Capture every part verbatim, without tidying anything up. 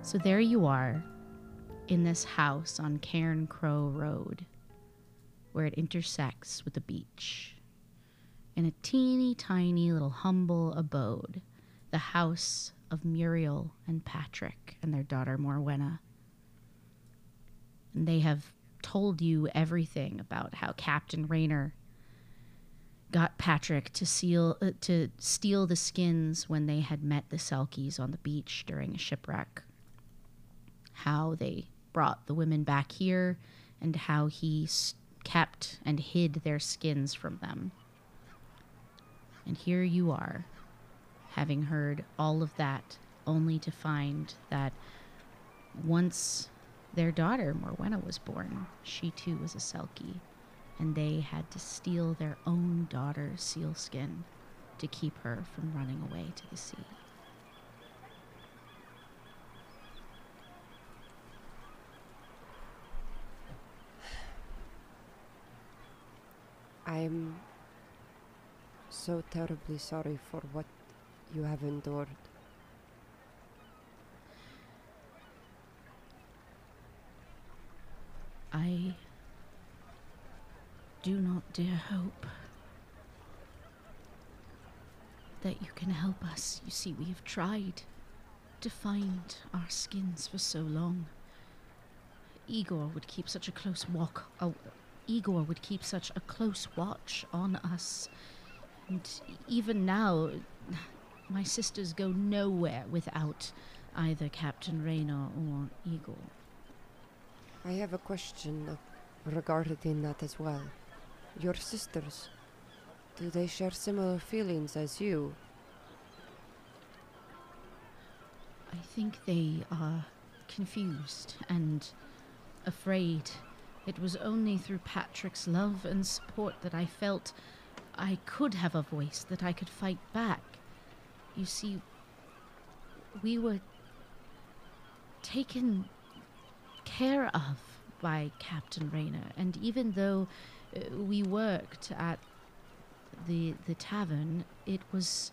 So there you are, in this house on Cairn Crow Road, where it intersects with the beach. In a teeny tiny little humble abode, the house of Muriel and Patrick and their daughter Morwenna. And they have told you everything about how Captain Raynor got Patrick to seal uh, to steal the skins when they had met the Selkies on the beach during a shipwreck. How they brought the women back here, and how he s- kept and hid their skins from them. And here you are, having heard all of that, only to find that once their daughter Morwenna was born, she too was a Selkie, and they had to steal their own daughter's sealskin to keep her from running away to the sea. I'm so terribly sorry for what you have endured. I do not dare hope that you can help us. You see, we have tried to find our skins for so long. Igor would keep such a close walk. Oh, Igor would keep such a close watch on us. And even now, my sisters go nowhere without either Captain Raynor or Igor. I have a question regarding that as well. Your sisters, do they share similar feelings as you? I think they are confused and afraid. It was only through Patrick's love and support that I felt I could have a voice, that I could fight back. You see, we were taken care of by Captain Raynor, and even though uh, we worked at the the tavern, it was...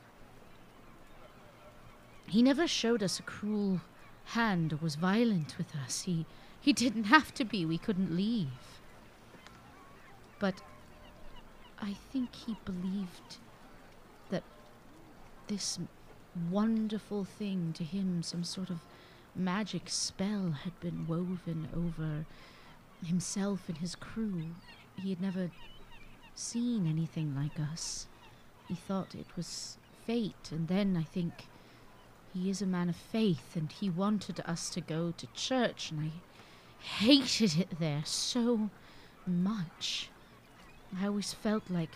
He never showed us a cruel hand or was violent with us. He he didn't have to be. We couldn't leave. But I think he believed that this wonderful thing to him, some sort of magic spell, had been woven over himself and his crew. He had never seen anything like us. He thought it was fate, and then I think he is a man of faith, and he wanted us to go to church, and I hated it there so much. I always felt like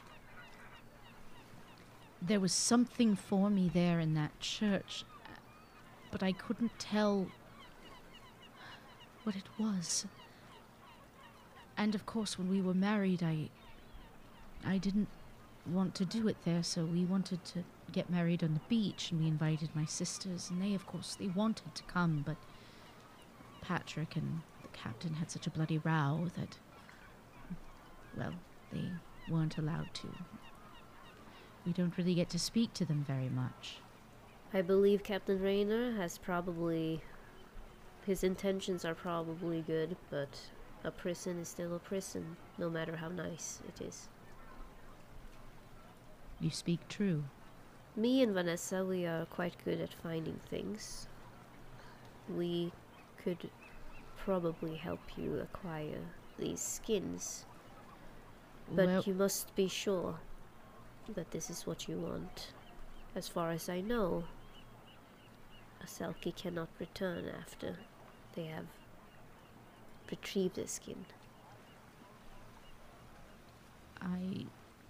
there was something for me there in that church, but I couldn't tell what it was. And of course, when we were married, I I didn't want to do it there, so we wanted to get married on the beach, and we invited my sisters, and they, of course, they wanted to come, but Patrick and the captain had such a bloody row that, well, they weren't allowed to. We don't really get to speak to them very much. I believe Captain Raynor has probably... His intentions are probably good, but a prison is still a prison, no matter how nice it is. You speak true. Me and Vanessa, we are quite good at finding things. We could probably help you acquire these skins. But Well, you must be sure that this is what you want. As far as I know, a Selkie cannot return after they have retrieved the skin. I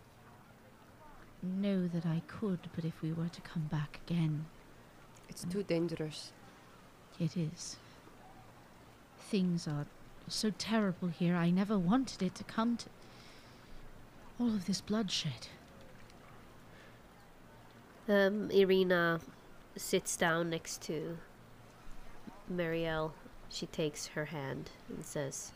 know that I could, but if we were to come back again... It's too dangerous. It is. Things are so terrible here. I never wanted it to come to all of this bloodshed. Um, Irina sits down next to Marielle. She takes her hand and says,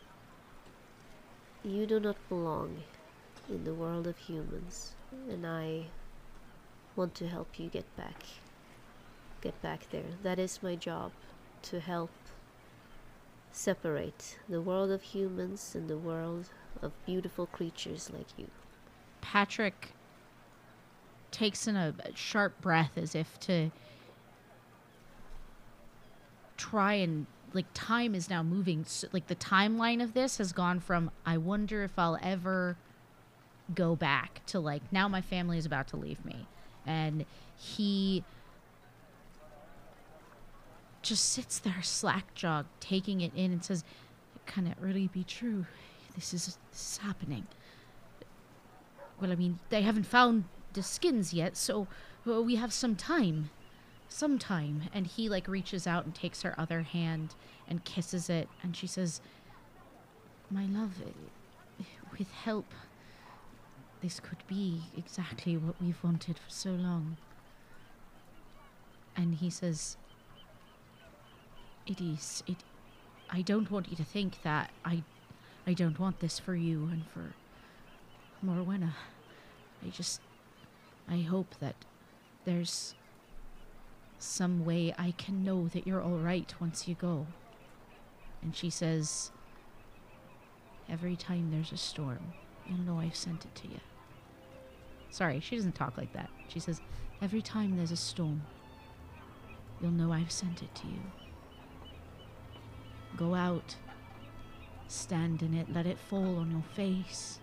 "You do not belong in the world of humans, and I want to help you get back. Get back there. That is my job. to help separate the world of humans and the world of beautiful creatures like you. Patrick takes in a sharp breath as if to try and, like, time is now moving. So, like, the timeline of this has gone from, I wonder if I'll ever go back, to, like, now my family is about to leave me. And he just sits there slack-jawed, taking it in, and says, can it really be true? This is, this is happening. Well, I mean, they haven't found the skins yet, so uh, we have some time. Some time. And he, like, reaches out and takes her other hand and kisses it, and she says, my love, uh, with help, this could be exactly what we've wanted for so long. And he says, it is, it, I don't want you to think that I, I don't want this for you and for Morwenna. I just, I hope that there's some way I can know that you're all right once you go. And she says, every time there's a storm, you'll know I've sent it to you. Sorry, she doesn't talk like that. She says, every time there's a storm, you'll know I've sent it to you. Go out, stand in it, let it fall on your face.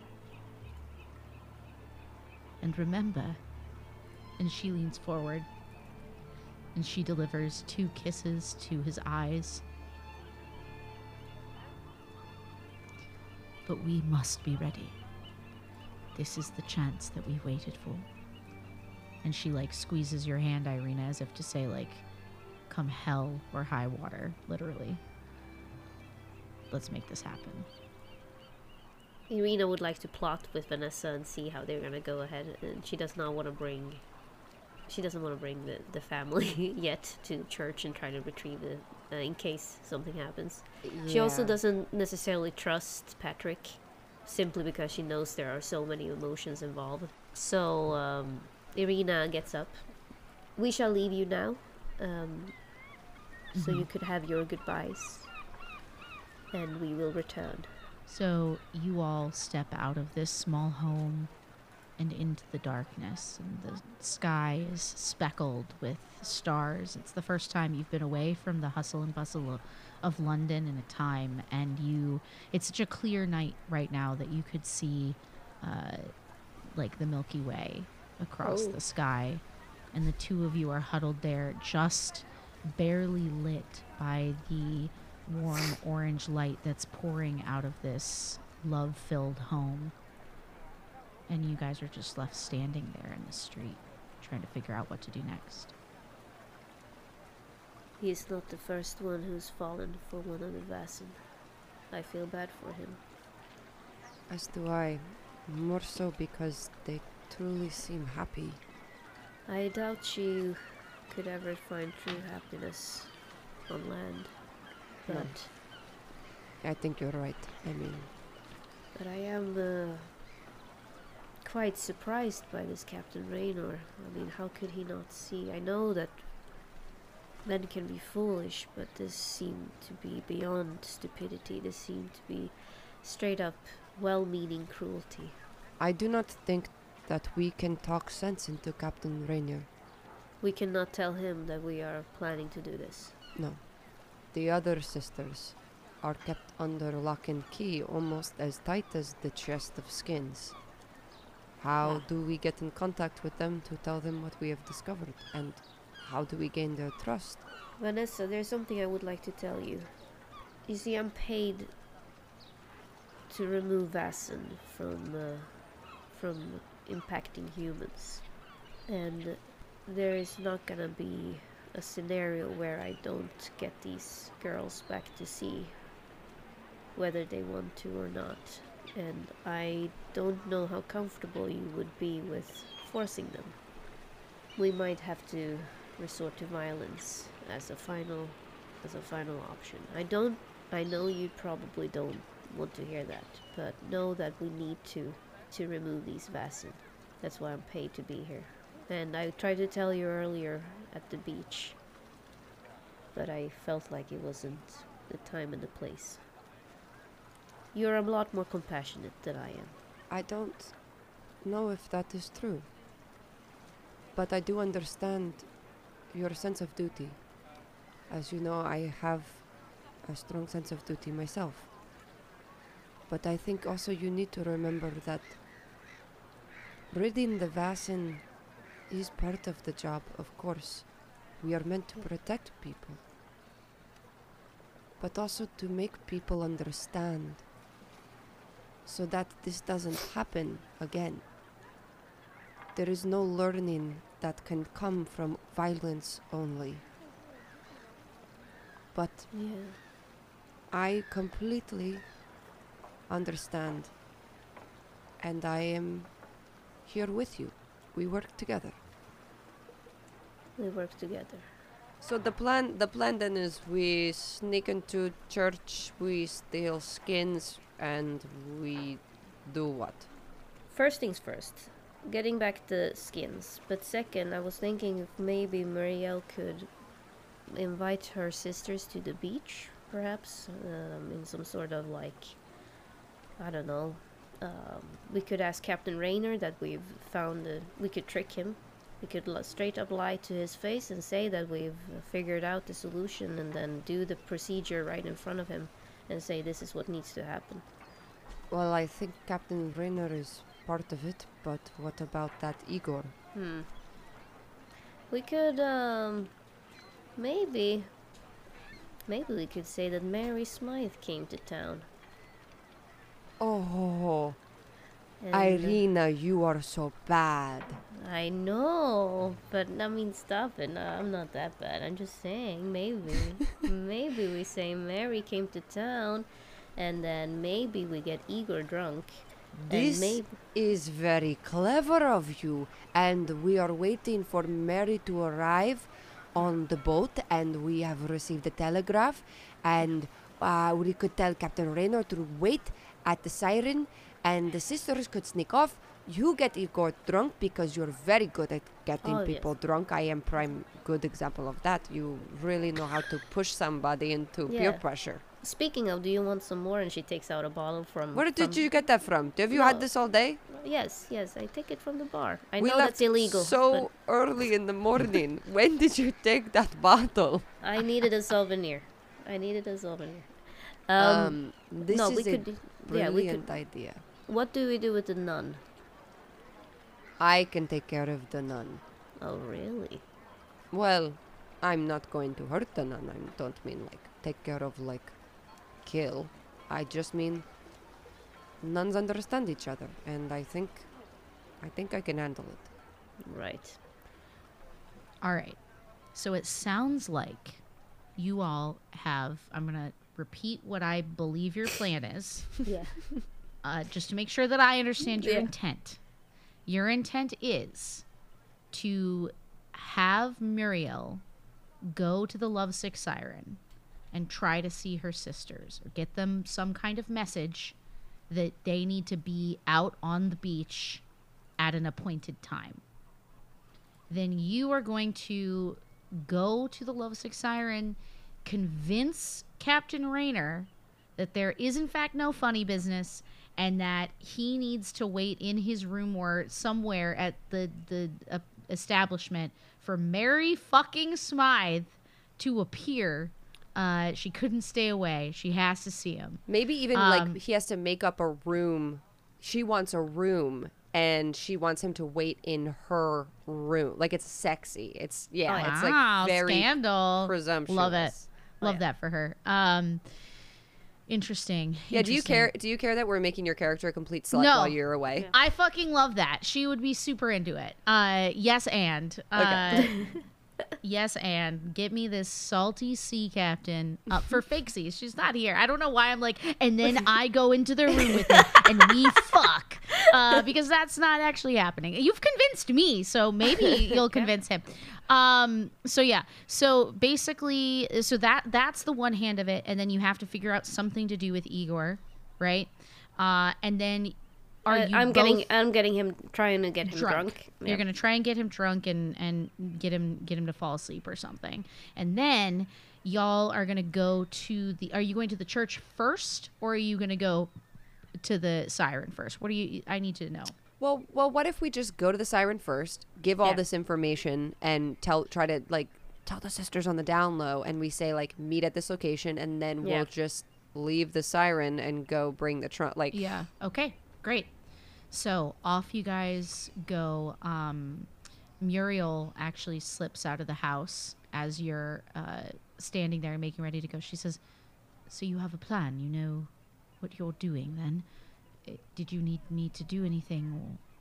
And remember, and she leans forward, and she delivers two kisses to his eyes. But we must be ready. This is the chance that we've waited for. And she, like, squeezes your hand, Irina, as if to say, like, come hell or high water, literally. Let's make this happen. Irina would like to plot with Vanessa and see how they're gonna go ahead, and she does not want to bring she doesn't want to bring the, the family yet to church and try to retrieve it uh, in case something happens. Yeah. She also doesn't necessarily trust Patrick, simply because she knows there are so many emotions involved. So um, Irina gets up. We shall leave you now, um, mm-hmm. so you could have your goodbyes, and we will return. So you all step out of this small home and into the darkness, and the sky is speckled with stars. It's the first time you've been away from the hustle and bustle of, of London in a time, and you it's such a clear night right now that you could see uh, like the Milky Way across oh. the sky, and the two of you are huddled there, just barely lit by the warm orange light that's pouring out of this love-filled home. And you guys are just left standing there in the street, trying to figure out what to do next. He is not the first one who's fallen for one of the Vaesen. I feel bad for him. As do I. More so because they truly seem happy. I doubt you could ever find true happiness on land. But no. I think you're right. I mean... But I am... Uh, quite surprised by this Captain Raynor. I mean, how could he not see? I know that men can be foolish, but this seemed to be beyond stupidity. This seemed to be straight up well-meaning cruelty. I do not think that we can talk sense into Captain Raynor. We cannot tell him that we are planning to do this. No. The other sisters are kept under lock and key, almost as tight as the chest of skins. How yeah. do we get in contact with them to tell them what we have discovered? And how do we gain their trust? Vanessa, there's something I would like to tell you. You see, I'm paid to remove Vaesen from, uh, from impacting humans. And there is not gonna be a scenario where I don't get these girls back to sea, whether they want to or not. And I don't know how comfortable you would be with forcing them. We might have to resort to violence as a final as a final option. I don't I know you probably don't want to hear that, but know that we need to to remove these Vaesen. That's why I'm paid to be here. And I tried to tell you earlier at the beach. but I felt like it wasn't the time and the place. You're a lot more compassionate than I am. I don't know if that is true. But I do understand your sense of duty. As you know, I have a strong sense of duty myself. But I think also you need to remember that ridding the Vaesen is part of the job, of course. We are meant to protect people. But also to make people understand so that this doesn't happen again. There is no learning that can come from violence only. But Yeah. I completely understand, and I am here with you. We work together. We work together. So the plan, the plan then is we sneak into church, we steal skins, and we do what? First things first, getting back the skins. But second, I was thinking if maybe Muriel could invite her sisters to the beach, perhaps, um, in some sort of like, I don't know. Um, we could ask Captain Raynor that we've found, a, we could trick him. We could l- straight up lie to his face and say that we've uh, figured out the solution and then do the procedure right in front of him and say this is what needs to happen. Well, I think Captain Raynor is part of it, but what about that Igor? Hmm. We could, um, maybe, maybe we could say that Mary Smythe came to town. Oh, and, uh, Irina, you are so bad. I know, but I mean, stop it. No, I'm not that bad. I'm just saying, maybe. maybe we say Mary came to town, and then maybe we get Igor drunk. This and maybe. is very clever of you, and we are waiting for Mary to arrive on the boat, and we have received a telegraph, and uh, we could tell Captain Raynor to wait at the siren, and the sisters could sneak off. You get Igor drunk because you're very good at getting Oh, people yes. drunk. I am prime good example of that. You really know how to push somebody into peer Yeah. pressure. Speaking of, do you want some more? And she takes out a bottle from. Where did from- you get that from? Have you had No. this all day? Yes, yes, I take it from the bar. I We know left that's illegal. so early in the morning. When did you take that bottle? but I needed a souvenir. I needed a souvenir. Um, Um, this no, is we a could. do- Yeah, we brilliant could. idea. What do we do with the nun? I can take care of the nun. Oh, really? Well, I'm not going to hurt the nun. I don't mean like take care of like kill. I just mean nuns understand each other, and I think, I think I can handle it. Right. All right. So it sounds like you all have, I'm going to repeat what I believe your plan is, Yeah. uh, just to make sure that I understand your Yeah. intent. Your intent is to have Muriel go to the lovesick siren and try to see her sisters or get them some kind of message that they need to be out on the beach at an appointed time. Then you are going to go to the lovesick siren, convince Captain Raynor that there is in fact no funny business and that he needs to wait in his room or somewhere at the the uh, establishment for Mary fucking Smythe to appear. Uh, she couldn't stay away. She has to see him. Maybe even Um, like he has to make up a room. She wants a room, and she wants him to wait in her room. Like it's sexy. It's yeah. Oh, It's Wow, like very scandal. presumptuous. Love it. Love yeah. that for her. Um, interesting. Yeah. Do you Interesting. care? Do you care that we're making your character a complete slut No. while you're away? Yeah. I fucking love that. She would be super into it. Uh, yes, and uh, yes, and get me this salty sea captain up for fakesies. She's not here. I don't know why I'm like, and then I go into the room with him and we fuck, uh, because that's not actually happening. You've convinced me, so maybe you'll convince him. Um, so yeah, so basically, so that that's the one hand of it, and then you have to figure out something to do with Igor, right? Uh, and then. Are Uh, you I'm getting. both I'm getting him. Trying to get him drunk? drunk. You're Yep. gonna try and get him drunk and and get him get him to fall asleep or something, and then y'all are gonna go to the. Are you going to the church first, or are you gonna go to the siren first? What do you? I need to know. Well, well, what if we just go to the siren first, give all Yeah. this information, and tell, try to like tell the sisters on the down low, and we say like meet at this location, and then Yeah. we'll just leave the siren and go bring the trunk. Like, Yeah. Okay. Great. So off you guys go. Um, Muriel actually slips out of the house as you're uh, standing there making ready to go. She says, "So you have a plan? You know what you're doing then? Uh, Did you need me to do anything?"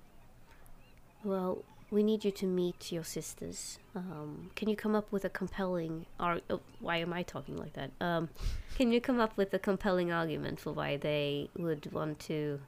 Or Well, we need you to meet your sisters. Um, can you come up with a compelling ar- oh, why am I talking like that? Um, can you come up with a compelling argument for why they would want to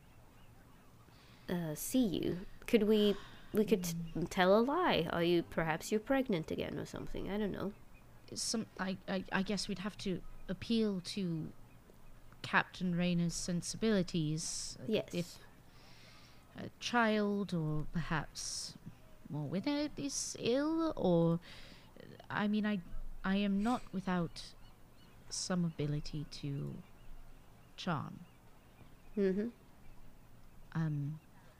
uh, see you? Could we we could t- tell a lie? Are you perhaps you're pregnant again or something? I don't know. some, I, I, I guess we'd have to appeal to Captain Rayner's sensibilities. uh, Yes. If a child, or perhaps more Winnet is ill, or I mean, I, I am not without some ability to charm. Mm-hmm. Um,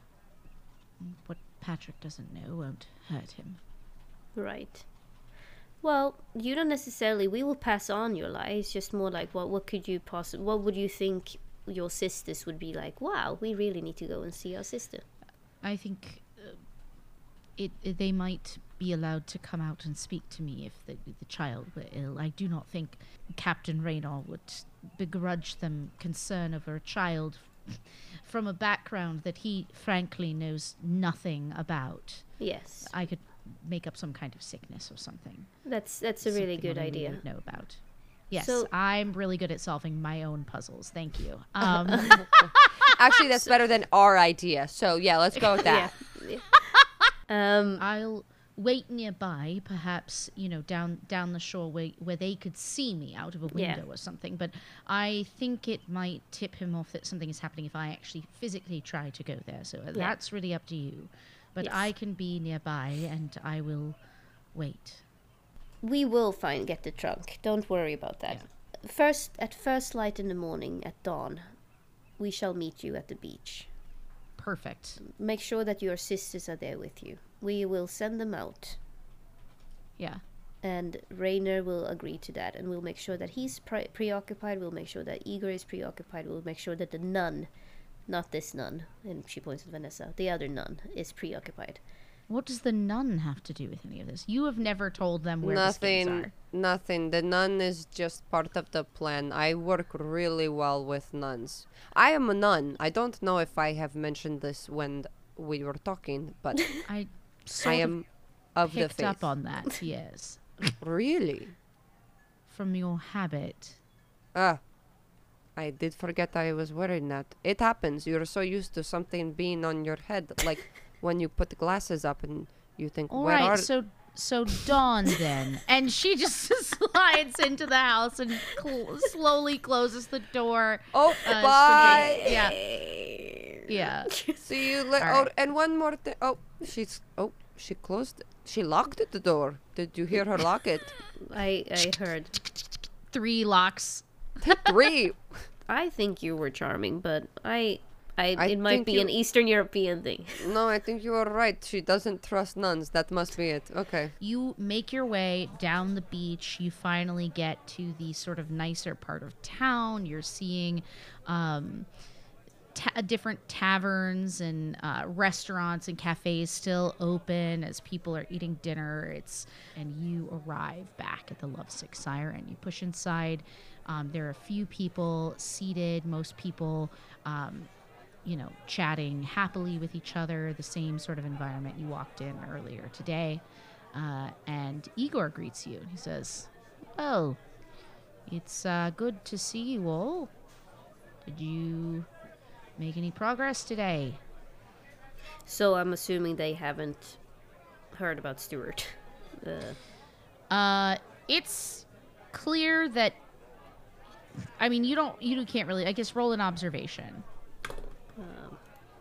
what Patrick doesn't know won't hurt him. Right. Well, you don't necessarily. We will pass on your lie. It's just more like, what what could you possibly? What would you think your sisters would be like? Wow, we really need to go and see our sister. I think uh, it, it they might be allowed to come out and speak to me if the, the child were ill. I do not think Captain Raynor would begrudge them concern over a child from a background that he frankly knows nothing about. Yes, I could make up some kind of sickness or something. that's that's a really Something good only we idea. would know about. Yes, So- I'm really good at solving my own puzzles. Thank you. Um, actually, that's better than our idea. So yeah, let's go with that. Yeah. um. I'll wait nearby, perhaps, you know, down down the shore where, where they could see me out of a Yeah. window or something. But I think it might tip him off that something is happening if I actually physically try to go there. So uh, that's really up to you. But Yes. I can be nearby and I will wait. We will find get the trunk. Don't worry about that. First, at first light in the morning, at dawn, we shall meet you at the beach. Perfect. Make sure that your sisters are there with you. We will send them out, Yeah. and Rainer will agree to that, and we'll make sure that he's pre- preoccupied. We'll make sure that Igor is preoccupied. We'll make sure that the nun, not this nun, and she points at Vanessa, the other nun, is preoccupied. What does the nun have to do with any of this? You have never told them where the skins Nothing, are. nothing. The nun is just part of the plan. I work really well with nuns. I am a nun. I don't know if I have mentioned this when we were talking, but I sort I am of of the picked faith. up on that, yes. Really? From your habit. Ah, I did forget I was wearing that. It happens. You're so used to something being on your head, like when you put the glasses up and you think, All where right, are... so so Dawn then, and she just slides into the house and cl- slowly closes the door. Oh, uh, bye! Yeah, yeah. See you later. All Oh, right. and one more thing. Oh, she's... Oh, she closed... She locked the door. Did you hear her lock it? I I heard. Three locks. Three. I think you were charming, but I, I, I it might think be you- an Eastern European thing. No, I think you are right. She doesn't trust nuns. That must be it. Okay. You make your way down the beach. You finally get to the sort of nicer part of town. You're seeing um, ta- different taverns and uh, restaurants and cafes still open as people are eating dinner. It's and you arrive back at the Lovesick Siren. You push inside. Um, there are a few people seated. Most people. Um, you know, chatting happily with each other, the same sort of environment you walked in earlier today. Uh, and Igor greets you. He says, "Well, it's uh, good to see you all. Did you make any progress today?" So I'm assuming they haven't heard about Stuart. Uh, Uh, it's clear that, I mean, you don't, you can't really, I guess, roll an observation. um,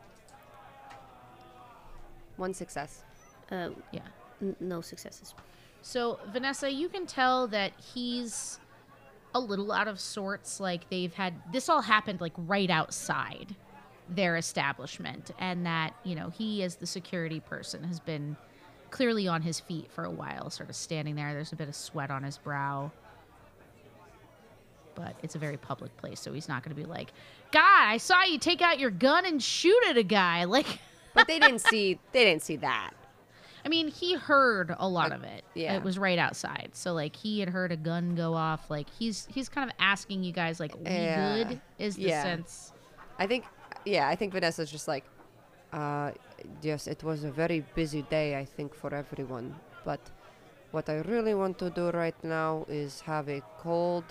One success. uh, Yeah. n- no successes. So, Vanessa, you can tell that he's a little out of sorts. Like they've had this all happened like right outside their establishment, and that, you know, he as the security person has been clearly on his feet for a while, sort of standing there. There's a bit of sweat on his brow. But it's a very public place, so he's not going to be like, God, I saw you take out your gun and shoot at a guy. Like, But they didn't see they didn't see that. I mean, he heard a lot Uh, of it. yeah. It was right outside. So, like, he had heard a gun go off. Like, he's he's kind of asking you guys, like, we Yeah. good? Is the Yeah. sense. I think, yeah, I think Vanessa's just like, uh, yes, it was a very busy day, I think, for everyone. But what I really want to do right now is have a cold,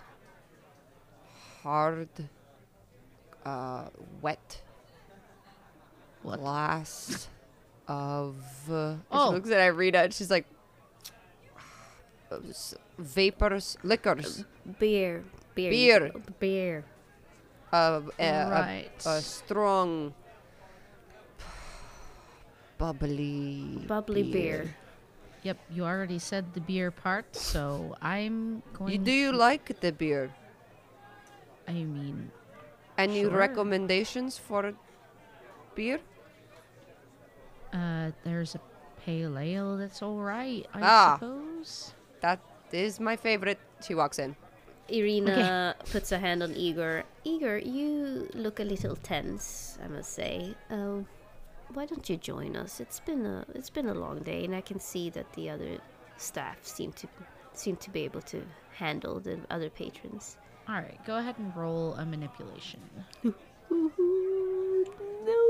hard, uh, wet What? glass of. Uh, Oh. She looks at Irina and she's like, s- vapors, liquors, Beer. Beer. Beer. Beer. uh, uh, a, right. a strong, bubbly, Bubbly beer. Yep, you already said the beer part, so I'm going You, do you like the beer? I mean, Any Sure. recommendations for beer? uh, there's a pale ale that's all right, I Ah. suppose. That is my favorite. She walks in. Irina puts a hand on Igor. Igor, you look a little tense, I must say. Uh, why don't you join us? It's been a it's been a long day, and I can see that the other staff seem to seem to be able to handle the other patrons. All right, go ahead and roll a manipulation. No.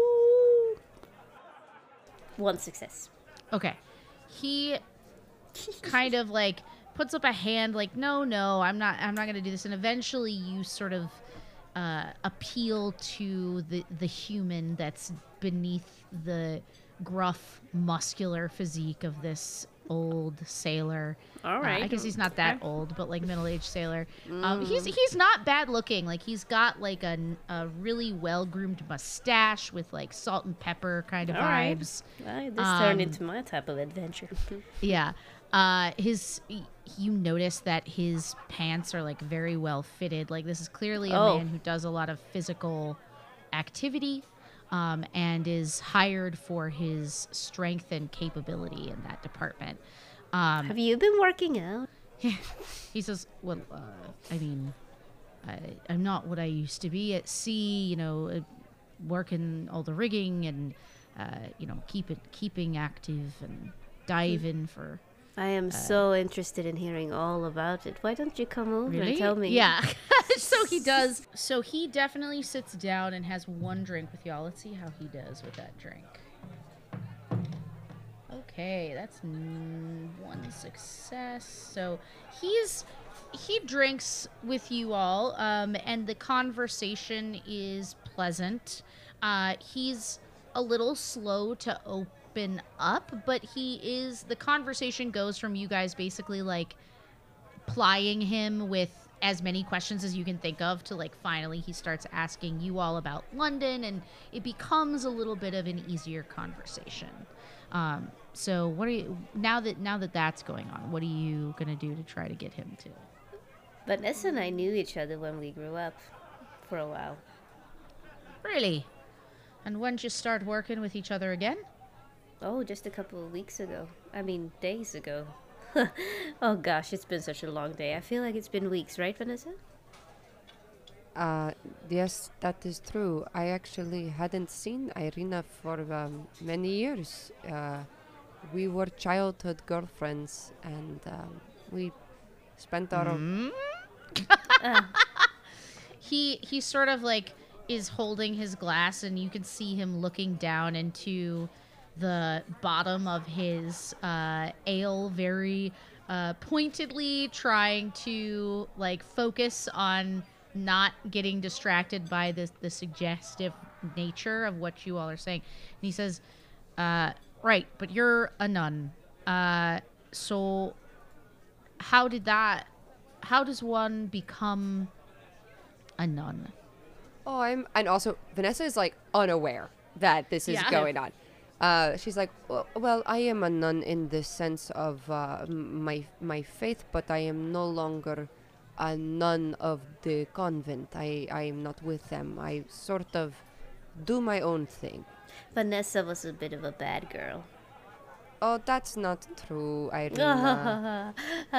One success. Okay. He kind of like puts up a hand like, no, no, I'm not I'm not gonna do this. And eventually you sort of uh, appeal to the the human that's beneath the gruff, muscular physique of this old sailor. All Uh, right. I guess he's not that Okay. old, but like middle-aged sailor. Um, he's he's not bad looking. Like he's got like a, a really well-groomed mustache with like salt and pepper kind of All right. vibes. Well, this turned Um, into my type of adventure. Yeah. Uh, his y- you notice that his pants are like very well fitted. Like this is clearly a Oh. man who does a lot of physical activity, um, and is hired for his strength and capability in that department. Um, Have you been working out? he says, "Well, uh, I mean, I, I'm not what I used to be at sea. You know, uh, working all the rigging and uh, you know, keep it keeping active and diving for." I am so interested in hearing all about it. Why don't you come over Really? and tell me? Yeah. So he does. So he definitely sits down and has one drink with y'all. Let's see how he does with that drink. Okay, that's mm, one success. So he's he drinks with you all, um, and the conversation is pleasant. Uh, he's a little slow to open up, but he is. The conversation goes from you guys basically like plying him with as many questions as you can think of to like finally he starts asking you all about London, and it becomes a little bit of an easier conversation. Um, so what are you now that now that that's going on? What are you gonna do to try to get him to? Vanessa and I knew each other when we grew up for a while. Really? And when did you start working with each other again? Oh, just a couple of weeks ago. I mean, days ago. Oh gosh, it's been such a long day. I feel like it's been weeks, right, Vanessa? Uh, yes, that is true. I actually hadn't seen Irina for um, many years. Uh, we were childhood girlfriends, and um, we spent our Mm. he he sort of like is holding his glass, and you can see him looking down into the bottom of his uh, ale, very uh, pointedly trying to like focus on not getting distracted by this the suggestive nature of what you all are saying. And he says, uh, "Right, but you're a nun. Uh, so how did that? How does one become a nun?" Oh, I'm, and also Vanessa is like unaware that this is Yeah. going on. Uh, she's like, well, well, I am a nun in the sense of uh, m- my my faith, but I am no longer a nun of the convent. I I am not with them. I sort of do my own thing. Vanessa was a bit of a bad girl. Oh, that's not true, Irina.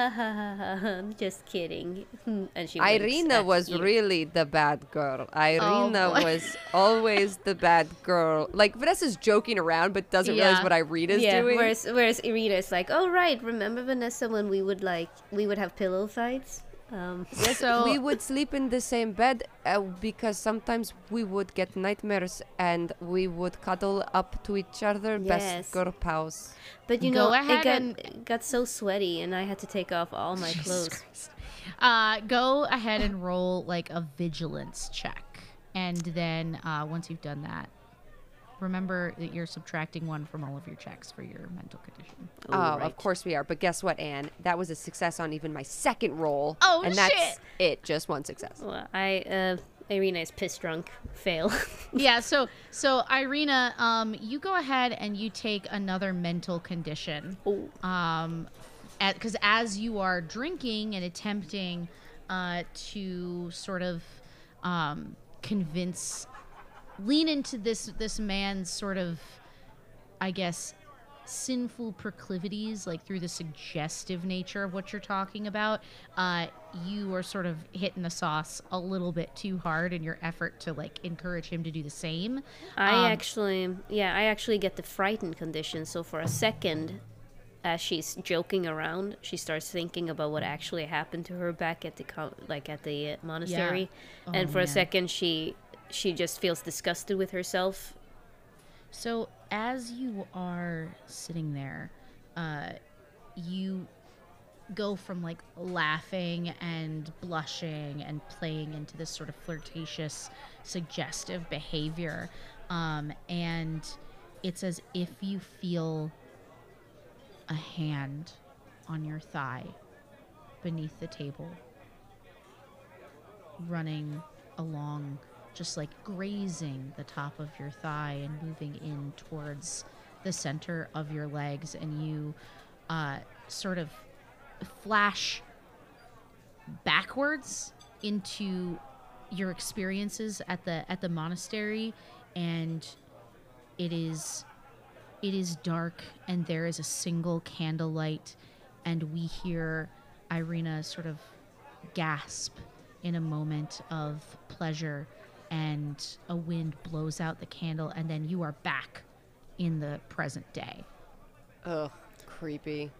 I'm just kidding. And she winks Irina at was you. really the bad girl. Irina boy. was always the bad girl. Like, Vanessa's joking around, but doesn't realize Yeah. what Irina's yeah, doing. Whereas, whereas Irina's like, oh right, remember Vanessa when we would like we would have pillow fights? Um, Yes, So- we would sleep in the same bed uh, because sometimes we would get nightmares and we would cuddle up to each other. Yes. Best girl pals. but you Go know, ahead it got, and- it got so sweaty, and I had to take off all my Jesus clothes. Christ. Uh, go ahead and roll like a vigilance check, and then uh, once you've done that, remember that you're subtracting one from all of your checks for your mental condition. Oh, right. of course we are. But guess what, Anne? That was a success on even my second roll. Oh, and shit. that's it. Just one success. Well, I uh, Irina is piss drunk. Fail. Yeah, so so Irina, um, you go ahead and you take another mental condition. Oh. Um, because as you are drinking and attempting uh, to sort of um, convince, lean into this this man's sort of, I guess, sinful proclivities, like through the suggestive nature of what you're talking about, uh, you are sort of hitting the sauce a little bit too hard in your effort to like encourage him to do the same. I Um, actually, yeah, I actually get the frightened condition. So for a second, as she's joking around, she starts thinking about what actually happened to her back at the co- like at the uh, monastery, Oh, and for man. a second, she she just feels disgusted with herself. So as you are sitting there, uh, you go from like laughing and blushing and playing into this sort of flirtatious, suggestive behavior, um, and it's as if you feel a hand on your thigh beneath the table, running along, just like grazing the top of your thigh and moving in towards the center of your legs, and you uh, sort of flash backwards into your experiences at the at the monastery, and it is it is dark, and there is a single candlelight, and we hear Irina sort of gasp in a moment of pleasure, and a wind blows out the candle, and then you are back in the present day. Ugh, creepy.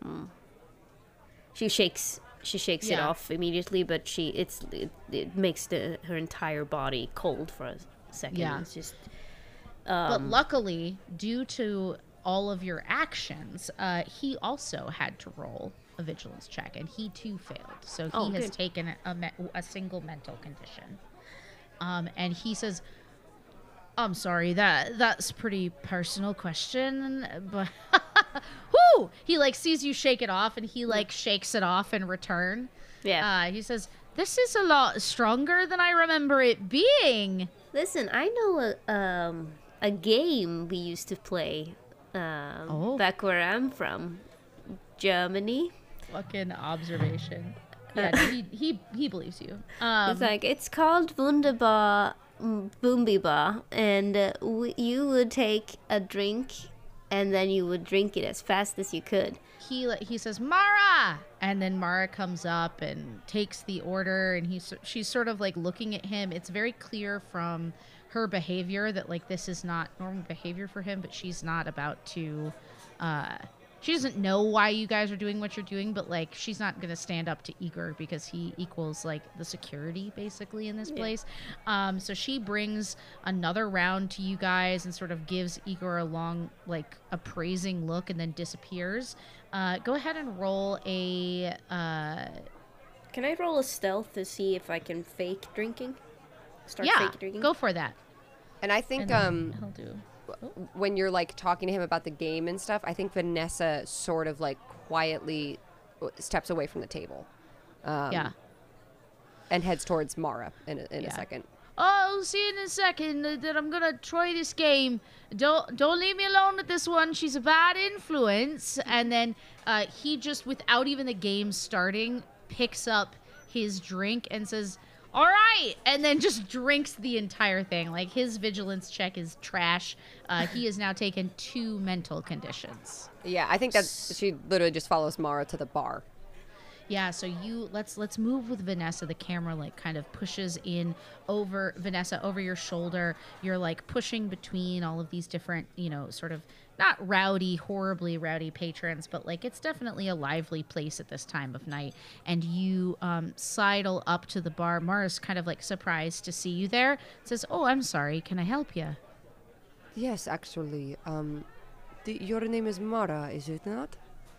She shakes she shakes it Yeah. off immediately, but she it's it, it makes the her entire body cold for a second. Yeah. It's just But luckily, due to all of your actions, uh, he also had to roll a vigilance check, and he too failed. So he Oh, has good. taken a, a, me- a single mental condition. Um, and he says, "I'm sorry, that that's a pretty personal question, but whoo!" He like sees you shake it off, and he like shakes it off in return. yeah. Uh, he says, "This is a lot stronger than I remember it being." Listen, I know a um a game we used to play um Oh. back where I'm from, Germany. Fucking observation. Yeah, no, he he he believes you. Um, It's like it's called Wunderbar mm, Boombibar, and uh, w- you would take a drink, and then you would drink it as fast as you could. he li- he says Mara, and then Mara comes up and takes the order, and he's she's sort of like looking at him. It's very clear from her behavior that like this is not normal behavior for him, but she's not about to. Uh, she doesn't know why you guys are doing what you're doing, but like she's not gonna stand up to Igor because he equals like the security basically in this place. Um, so she brings another round to you guys and sort of gives Igor a long like appraising look and then disappears. Uh, go ahead and roll a. Uh, Can I roll a stealth to see if I can fake drinking? Start yeah, fake drinking. go for that. And I think And then um, he'll do. when you're like talking to him about the game and stuff, I think Vanessa sort of like quietly uh, steps away from the table. Um, Yeah. And heads towards Mara in a, in Yeah. a second. Oh, see you in a second. uh, That I'm gonna try this game. Don't don't leave me alone with this one. She's a bad influence. And then uh, he just, without even the game starting, picks up his drink and says, all right, and then just drinks the entire thing. Like, his vigilance check is trash. Uh, he has now taken two mental conditions. Yeah, I think that she literally just follows Mara to the bar. Yeah, so you let's let's move with Vanessa. The camera like kind of pushes in over Vanessa over your shoulder. You're like pushing between all of these different, you know, sort of not rowdy, horribly rowdy patrons, but like it's definitely a lively place at this time of night. And you um, sidle up to the bar. Mara's kind of like surprised to see you there. Says, "Oh, I'm sorry. Can I help you?" Yes, actually. Um, the, your name is Mara, is it not?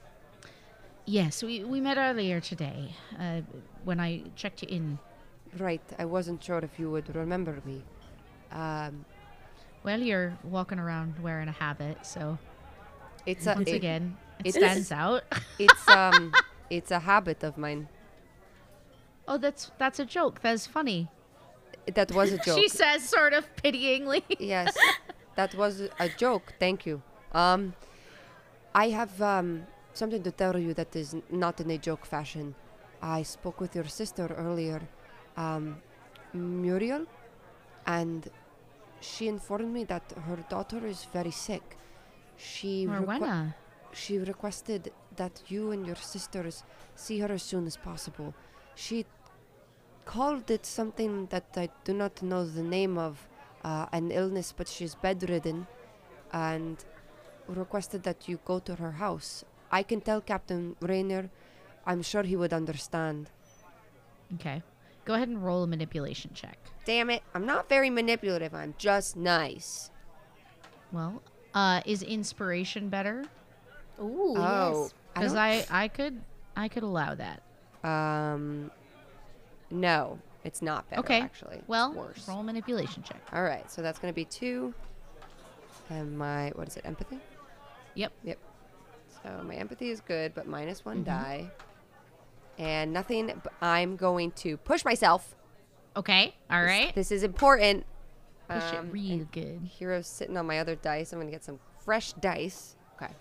Yes, we, we met earlier today uh, when I checked you in. Right, I wasn't sure if you would remember me. Um, Well, you're walking around wearing a habit, so it's a once it- again, it, it stands is- out. it's um it's a habit of mine. Oh, that's that's a joke. That's funny. That was a joke. She says, sort of pityingly. Yes, that was a joke. Thank you. Um, I have um something to tell you that is n- not in a joke fashion. I spoke with your sister earlier, um, Muriel, and she informed me that her daughter is very sick. She requ- Morwenna. she requested that you and your sisters see her as soon as possible. She called it something that I do not know the name of, uh, an illness, but she's bedridden, and requested that you go to her house. I can tell Captain Rainier. I'm sure he would understand. Okay. Go ahead and roll a manipulation check. Damn it, I'm not very manipulative. I'm just nice. Well, uh, is inspiration better? Ooh, Oh, yes. I Because don't- I, I could I could allow that. Um, no, it's not better, Okay. actually. Well, It's worse. roll a manipulation check. All right, so that's going to be two. And my, what is it, empathy? Yep. Yep. So my empathy is good, but minus one Mhm. die. And nothing, but I'm going to push myself. Okay. All This- right. This, is important. Push Um, it real and good. Hero's sitting on my other dice. I'm going to get some fresh dice. Okay.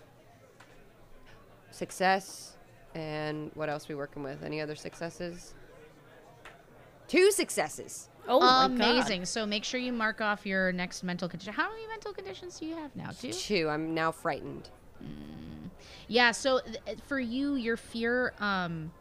Success. And what else we working with? Any other successes? Two successes. Oh my God. Amazing. So make sure you mark off your next mental condition. How many mental conditions do you have now? Two? Two. I'm now frightened. Yeah, so th- for you, your fear um,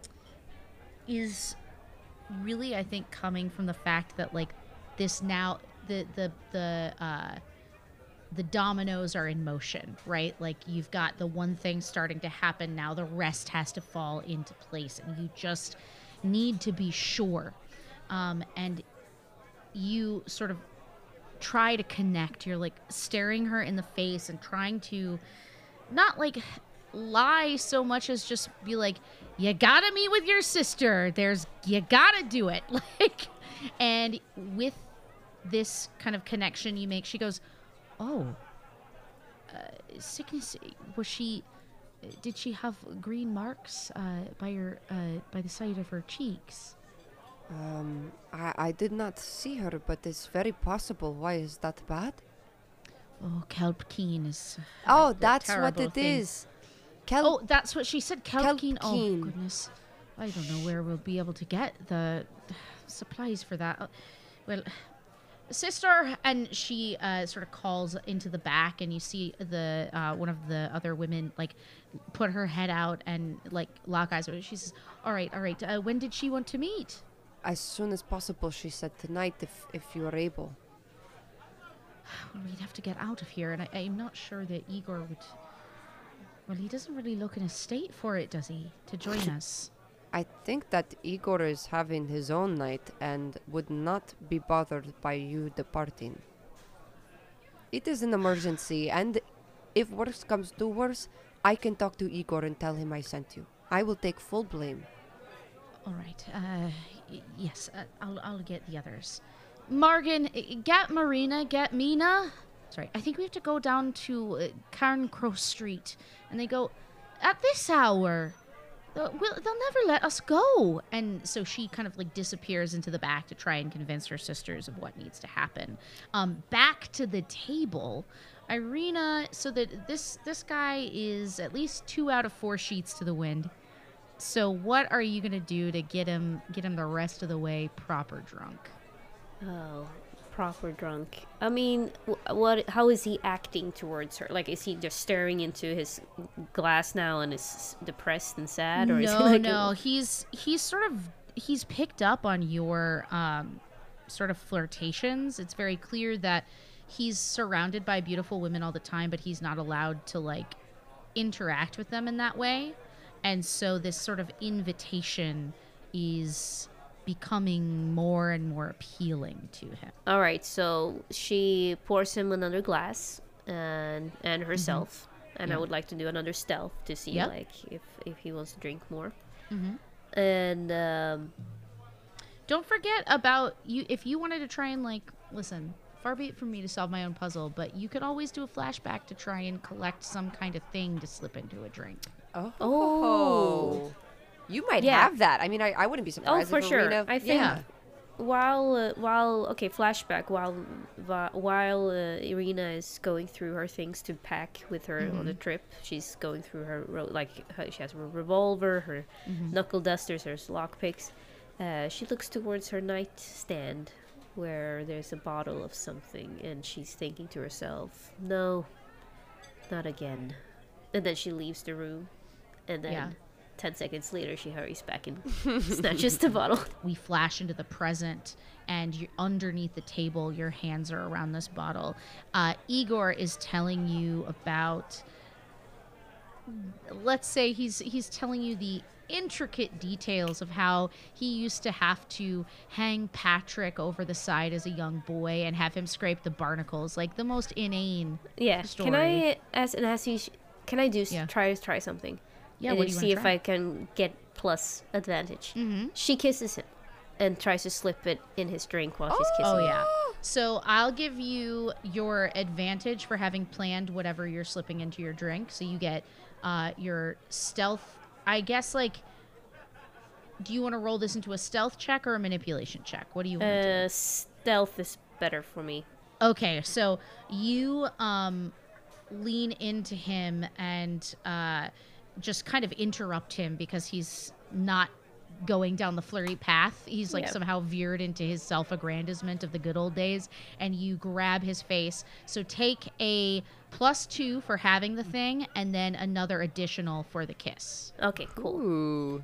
is really, I think, coming from the fact that like this now the the the uh, the dominoes are in motion, right? Like you've got the one thing starting to happen now, the rest has to fall into place, and you just need to be sure. Um, and you sort of try to connect. You're like staring her in the face and trying to not like lie so much as just be like, you gotta meet with your sister, there's you gotta do it. Like, and with this kind of connection you make, she goes, oh, uh, sickness, was she did she have green marks uh, by her uh, by the side of her cheeks? Um, I, I did not see her, but it's very possible. Why is that bad? Oh, kelp keen is Oh, the that's what terrible it thing. is. Kelp. Oh, that's what she said. Kelp keen. Oh Kelpkeen. goodness, I don't know where we'll be able to get the supplies for that. Uh, well, sister, and she uh, sort of calls into the back, and you see the uh, one of the other women like put her head out and like lock eyes with her. She says, "All right, all right. Uh, when did she want to meet?" As soon as possible, she said tonight, if if you are able. Well, we'd have to get out of here, and I, I'm not sure that Igor would. Well, he doesn't really look in a state for it, does he? To join us. I think that Igor is having his own night and would not be bothered by you departing. It is an emergency, and if worse comes to worse, I can talk to Igor and tell him I sent you. I will take full blame. All right. Uh, y- yes, uh, I'll I'll get the others. Morgan, uh, get Marina, get Mina. Sorry, I think we have to go down to uh, Carncrow Street, and they go at this hour. Uh, we'll, they'll never let us go. And so she kind of like disappears into the back to try and convince her sisters of what needs to happen. Um, back to the table, Irina. So that this this guy is at least two out of four sheets to the wind. So what are you gonna do to get him get him the rest of the way proper drunk? Oh, proper drunk. I mean, wh- what? How is he acting towards her? Like, is he just staring into his glass now and is depressed and sad, or is he No, like? no, he's he's sort of he's picked up on your um, sort of flirtations. It's very clear that he's surrounded by beautiful women all the time, but he's not allowed to like interact with them in that way. And so this sort of invitation is becoming more and more appealing to him. All right, so she pours him another glass and and herself, and I Yeah. would like to do another stealth to see Yep. like if if he wants to drink more. Mhm. And um, Don't forget about you if you wanted to try and like listen. Far be it from me to solve my own puzzle, but you could always do a flashback to try and collect some kind of thing to slip into a drink. Oh. Oh. You might Yeah. have that. I mean, I, I wouldn't be oh, surprised for if sure, Arena... I think. Yeah. While uh, while okay, flashback. While whi- while uh, Irina is going through her things to pack with her on the trip, she's going through her ro- like her, she has her revolver, her knuckle dusters, her lockpicks. Uh, she looks towards her nightstand where there's a bottle of something, and she's thinking to herself, "No, not again." And then she leaves the room, and then. Yeah. Ten seconds later, she hurries back and snatches the bottle. We flash into the present, and you're underneath the table, your hands are around this bottle. Uh, Igor is telling you about, let's say he's he's telling you the intricate details of how he used to have to hang Patrick over the side as a young boy and have him scrape the barnacles, like the most inane. Yeah. Story. Can I ask and ask you? Can I do s Yeah. try try something? Yeah, and what do you see wanna if try? I can get plus advantage. Mhm. She kisses him, and tries to slip it in his drink while she's kissing. Oh him. yeah. So I'll give you your advantage for having planned whatever you're slipping into your drink. So you get uh, your stealth. I guess like, do you want to roll this into a stealth check or a manipulation check? What do you want to Uh, stealth is better for me. do? Okay, so you um, lean into him and uh, just kind of interrupt him because he's not going down the flirty path. He's like Yeah. somehow veered into his self-aggrandizement of the good old days, and you grab his face. So take a plus two for having the thing, and then another additional for the kiss. Okay, cool, Ooh.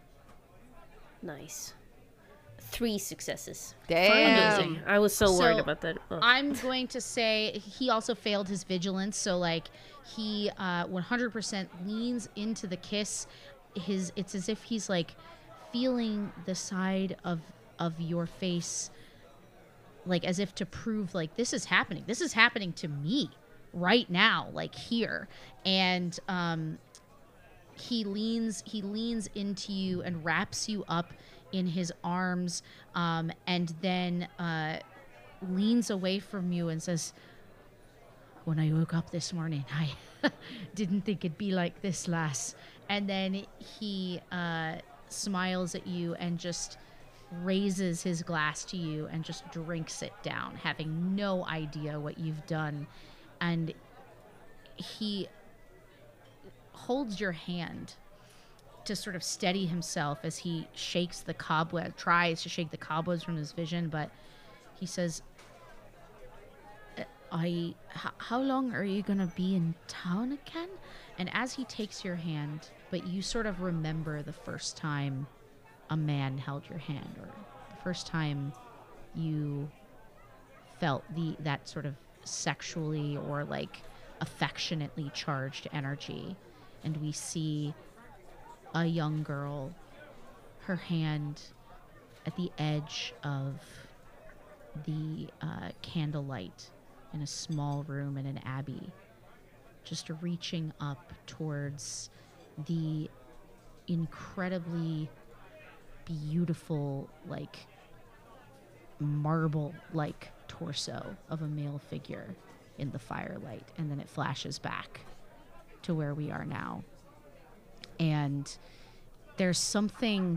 nice. Three successes. Damn. Amazing. I was so, worried So, about that. Oh. I'm going to say he also failed his vigilance, so like he uh, one hundred percent leans into the kiss. His it's as if he's like feeling the side of of your face, like as if to prove like this is happening. This is happening to me right now, like here. And um, he leans he leans into you and wraps you up in his arms, um, and then uh, leans away from you and says, "When I woke up this morning, I didn't think it'd be like this, lass." And then he uh, smiles at you and just raises his glass to you and just drinks it down, having no idea what you've done. And he holds your hand to sort of steady himself as he shakes the cobweb, tries to shake the cobwebs from his vision, but he says, I, h- how long are you gonna be in town again? And as he takes your hand, but you sort of remember the first time a man held your hand, or the first time you felt the that sort of sexually or like affectionately charged energy. And we see a young girl, her hand at the edge of the uh, candlelight in a small room in an abbey, just reaching up towards the incredibly beautiful, like marble like torso of a male figure in the firelight. And then it flashes back to where we are now. And there's something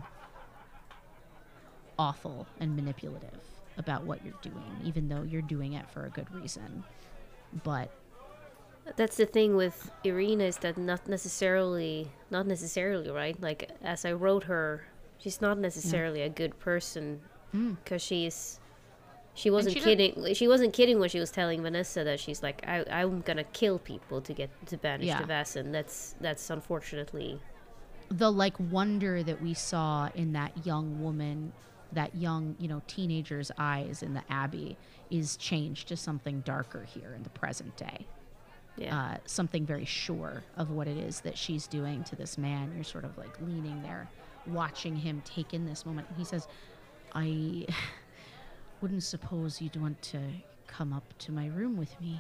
awful and manipulative about what you're doing, even though you're doing it for a good reason. But That's the thing with Irina, is that not necessarily, not necessarily, right? Like, as I wrote her, she's not necessarily a good person, Mm. because she's, she wasn't she don't- kidding. She wasn't kidding when she was telling Vanessa that she's like, I, I'm gonna kill people to get to banish Yeah. the Vaesen. That's that's unfortunately. The like wonder that we saw in that young woman, that young, you know, teenager's eyes in the Abbey is changed to something darker here in the present day. Yeah. Uh, something very sure of what it is that she's doing to this man. You're sort of like leaning there, watching him take in this moment. He says, I wouldn't suppose you'd want to come up to my room with me.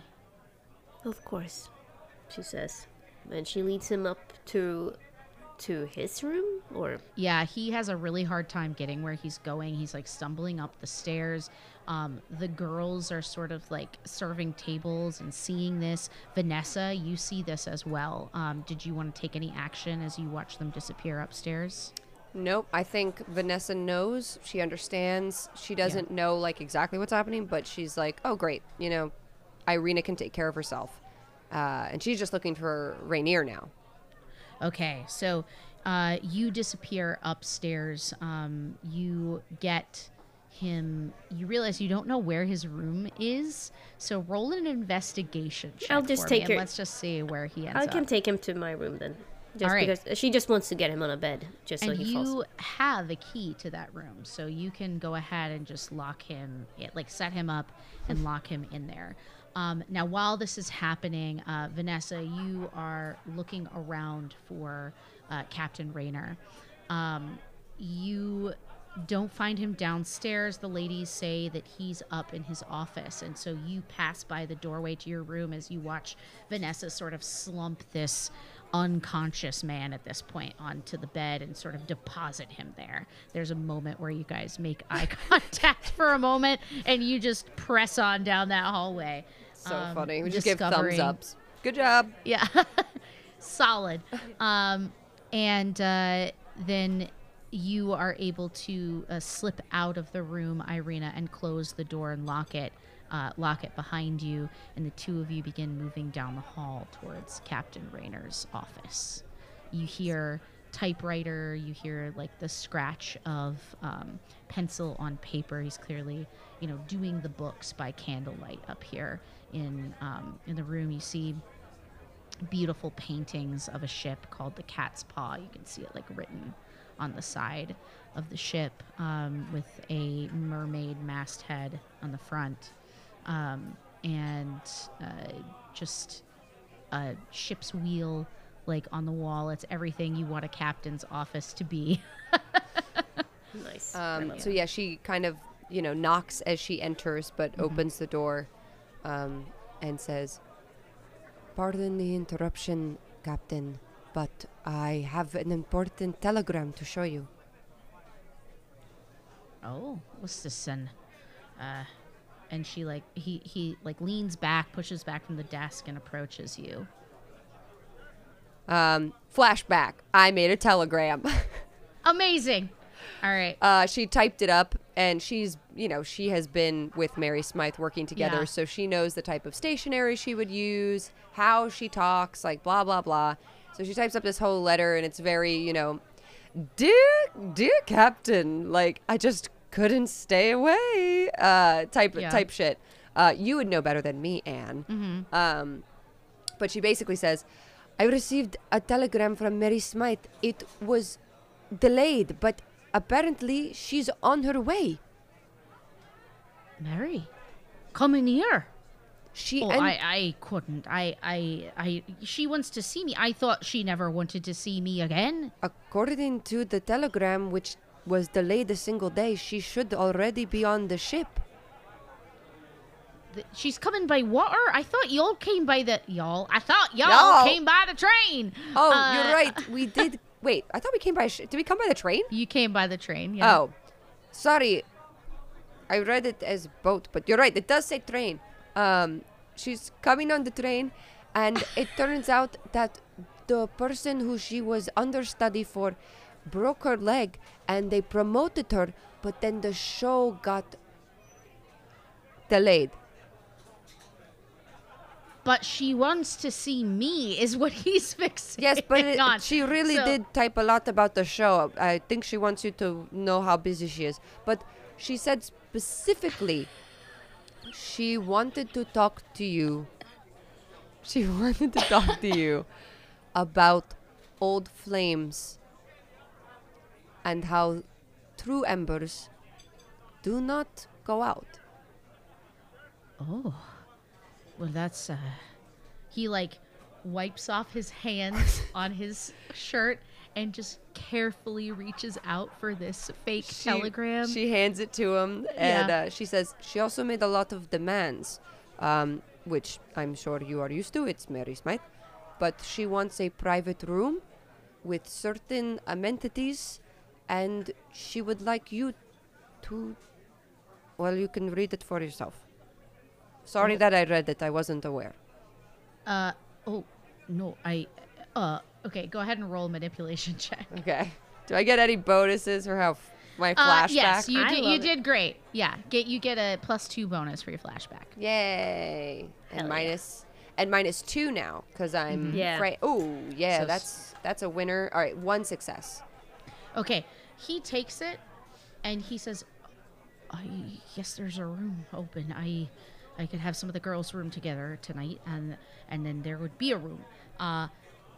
Of course, she says, and she leads him up to to his room, or Yeah, he has a really hard time getting where he's going. He's like stumbling up the stairs. Um, the girls are sort of like serving tables and seeing this. Vanessa, you see this as well. Um, did you want to take any action as you watch them disappear upstairs? Nope. I think Vanessa knows. She understands. She doesn't know like exactly what's happening, but she's like, oh, great. You know, Irina can take care of herself. Uh, and she's just looking for Rainier now. Okay, so uh, you disappear upstairs. Um, you get him. You realize you don't know where his room is. So roll an investigation check. I'll just for take me, and her- let's just see where he ends I up. can take him to my room then. Just All right. because she just wants to get him on a bed, just so and he you falls. have a key to that room, so you can go ahead and just lock him, it, like set him up and lock him in there. Um, now, while this is happening, uh, Vanessa, you are looking around for uh, Captain Raynor. Um, you don't find him downstairs. The ladies say that he's up in his office, and so you pass by the doorway to your room as you watch Vanessa sort of slump this unconscious man at this point onto the bed and sort of deposit him there. There's a moment where you guys make eye contact for a moment, and you just press on down that hallway. So Um, funny. We just give thumbs discovering- ups. Good job. Yeah. Solid. Um, and uh, then you are able to uh, slip out of the room, Irina, and close the door and lock it, uh, lock it behind you. And the two of you begin moving down the hall towards Captain Raynor's office. You hear typewriter. You hear like the scratch of um, pencil on paper. He's clearly, you know, doing the books by candlelight up here in um, in the room. You see beautiful paintings of a ship called the Cat's Paw. You can see it like written on the side of the ship um, with a mermaid masthead on the front, um, and uh, just a ship's wheel like on the wall. It's everything you want a captain's office to be. Nice. Um, Right. so yeah, she kind of, you know, knocks as she enters, but Mm-hmm. opens the door um, and says, "Pardon the interruption, Captain, but I have an important telegram to show you." Oh, what's this son? Uh, and she like he he like leans back, pushes back from the desk, and approaches you. Um, flashback. I made a telegram. Amazing. All right. Uh, she typed it up, and she's, you know, she has been with Mary Smythe working together, Yeah. so she knows the type of stationery she would use, how she talks, like blah, blah, blah. So she types up this whole letter, and it's very, you know, dear, dear Captain, like, I just couldn't stay away, uh, type, Yeah. type shit. Uh, you would know better than me, Anne. Mm-hmm. Um, but she basically says, I received a telegram from Mary Smythe. It was delayed, but apparently she's on her way. Mary, come in here. She Oh, and I, I couldn't. I, I, I. She wants to see me. I thought she never wanted to see me again. according to the telegram, which was delayed a single day, she should already be on the ship. Th- She's coming by water. I thought y'all came by the y'all. I thought y'all, Y'all. came by the train. Oh, Uh, you're right. We did. Wait, I thought we came by. Sh- did we come by the train? You came by the train. Yeah. Oh, sorry. I read it as boat, but you're right. It does say train. Um, she's coming on the train, and it turns out that the person who she was understudy for broke her leg, and they promoted her, but then the show got delayed. but she wants to see me is what he's fixing Yes, but it, on. she really So- did type a lot about the show. I think she wants you to know how busy she is. But she said specifically she wanted to talk to you. She wanted to talk to you about old flames and how true embers do not go out. Oh, well, that's uh he like wipes off his hands on his shirt and just carefully reaches out for this fake She- telegram. She hands it to him, and Yeah. uh, she says she also made a lot of demands, um, which I'm sure you are used to. It's Mary Smythe, but she wants a private room with certain amenities, and she would like you to. Well, you can read it for yourself. Sorry Oh. that I read it. I wasn't aware. uh oh no, I uh okay, go ahead and roll a manipulation check. Okay. Do I get any bonuses for how f- my Uh, flashback? yes, you I did. You love it. did great. Yeah, get you get a plus two bonus for your flashback. Yay! And Hell yeah. minus and minus two now because I'm Yeah. Fra- oh yeah, So s- that's that's a winner. All right, one success. Okay, he takes it and he says, "I yes, there's a room open. I I could have some of the girls' room together tonight, and and then there would be a room. Uh,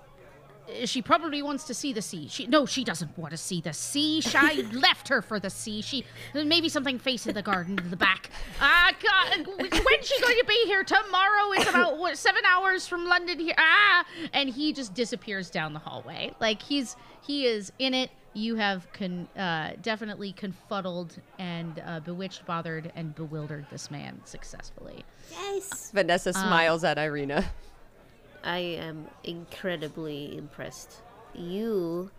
she probably wants to see the sea. She no, she doesn't want to see the sea. She, I left her for the sea. She maybe something facing the garden in the back. Ah, God, when's she going to be here? Tomorrow is about what seven hours from London here. Ah, and he just disappears down the hallway. Like he's he is in it. You have con, uh, definitely confuddled and uh, bewitched, bothered, and bewildered this man successfully. Yes. Vanessa Uh, smiles at Irina. I am incredibly impressed. You,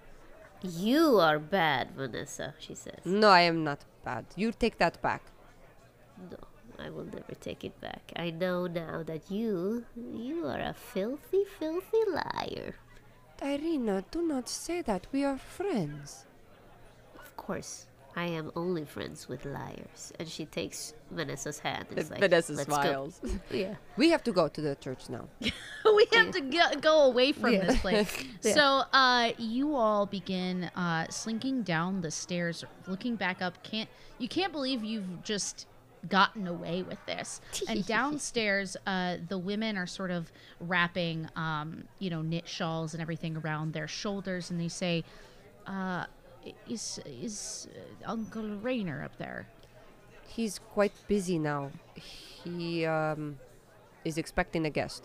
you are bad, Vanessa, she says. No, I am not bad. You take that back. No, I will never take it back. I know now that you, you are a filthy, filthy liar. Irina, do not say that. We are friends. Of course, I am only friends with liars. And she takes Vanessa's hand and is like, Vanessa "Let's smiles. Go." Yeah. We have to go to the church now. We have to go, go away from Yeah. this place. Yeah. So uh, you all begin uh, slinking down the stairs, looking back up. Can't you can't believe you've just gotten away with this. And downstairs, uh, the women are sort of wrapping, um, you know, knit shawls and everything around their shoulders, and they say, uh, "Is is uh, Uncle Rainer up there?" He's quite busy now. He um, is expecting a guest.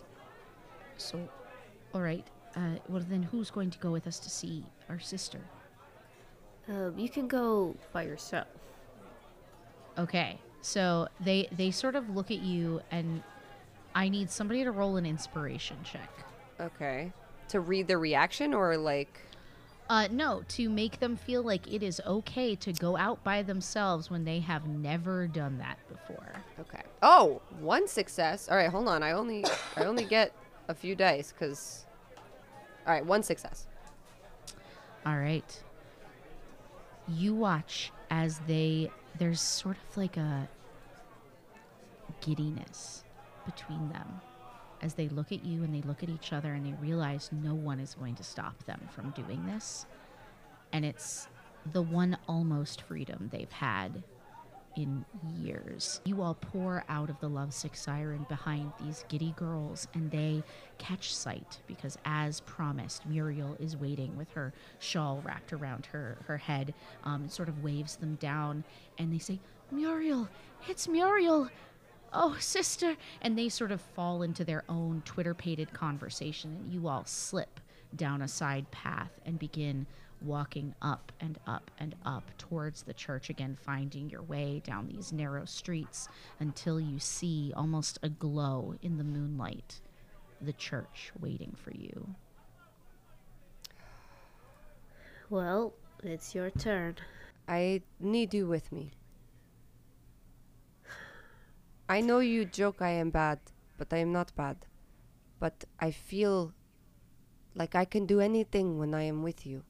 So, all right. Uh, well, then who's going to go with us to see our sister? Um, you can go by yourself. Okay. So they they sort of look at you, and I need somebody to roll an inspiration check. Okay. To read the reaction or like. Uh, no, to make them feel like it is okay to go out by themselves when they have never done that before. Okay. Oh, one success. All right, hold on. I only I only get a few dice because. All right, one success. All right. You watch as they there's sort of like a giddiness between them as they look at you and they look at each other and they realize no one is going to stop them from doing this. And it's the one almost freedom they've had in years. You all pour out of the lovesick siren behind these giddy girls, and they catch sight because, as promised, Muriel is waiting with her shawl wrapped around her, her head, um, sort of waves them down, and they say, "Muriel, it's Muriel. Oh, sister." And they sort of fall into their own Twitter-pated conversation, and you all slip down a side path and begin walking up and up and up towards the church again, finding your way down these narrow streets until you see, almost a glow in the moonlight, the church waiting for you. Well, it's your turn. I need you with me. I know you joke I am bad, but I am not bad. But I feel like I can do anything when I am with you.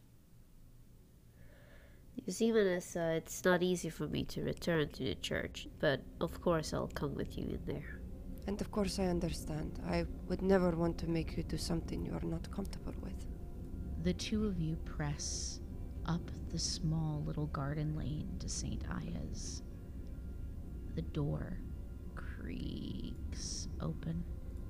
You see, Vanessa, it's not easy for me to return to the church, but of course I'll come with you in there. And of course I understand. I would never want to make you do something you're not comfortable with. The two of you press up the small little garden lane to Saint Aya's. The door creaks open.